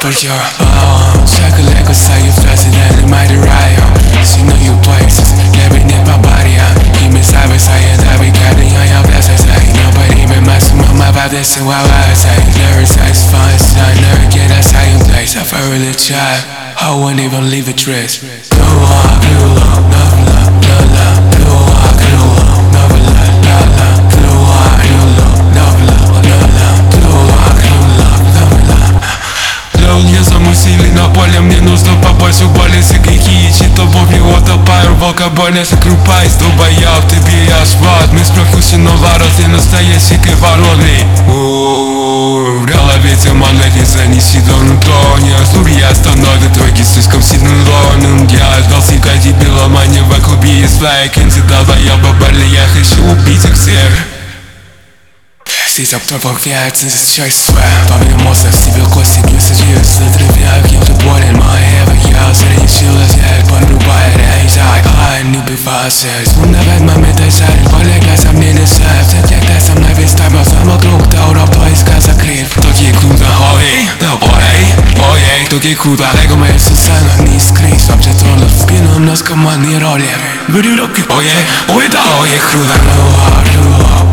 But you're alone. Chocolate cause how you stressing and it might right on. She know you places, living in my body, keep me savage, saying that we got the young blessings. Nobody been messing with my vibe, this is what I say. Never says fun, it's not never get that's how you place. I've really tried, I won't even leave a trace. Do walk, do long, no love, no love. Do walk, do long, no love, no love. Do walk, do long, no love, no love. Do walk, do long, no love. Не замусили на поле, мне нужно побольше боли за грехи и чьи-то бобли утопаю в алкоголе, закрупаясь, долбояб, ты бьешь в рот. Мы с пропущенного ворота, ты настоящий кривородный. В голове туман, занеси до нутония. Слурья остановит ноги слишком сильным ровным. Я ждал всегда дебиломания в клубе из своей кандидата. Я бабали, я хочу убить их всех. Здесь обторвал вяется за часть своя. Помимо мозга в себе кости бьются вирус на траве. Я уже болен, моя я заречилась, я порубаю рейзай. Не убивайся, вспоминать моменты жаль. Полегай сомнения шеф, ты со мной весь тайм, а сам вокруг тауров, поиска закрыт. Токи круто, ой, да ой, токи круто. Лего мои сусана, не скрыть, вообще тронут в спину, но с командной роли. Ой, да ой, круто.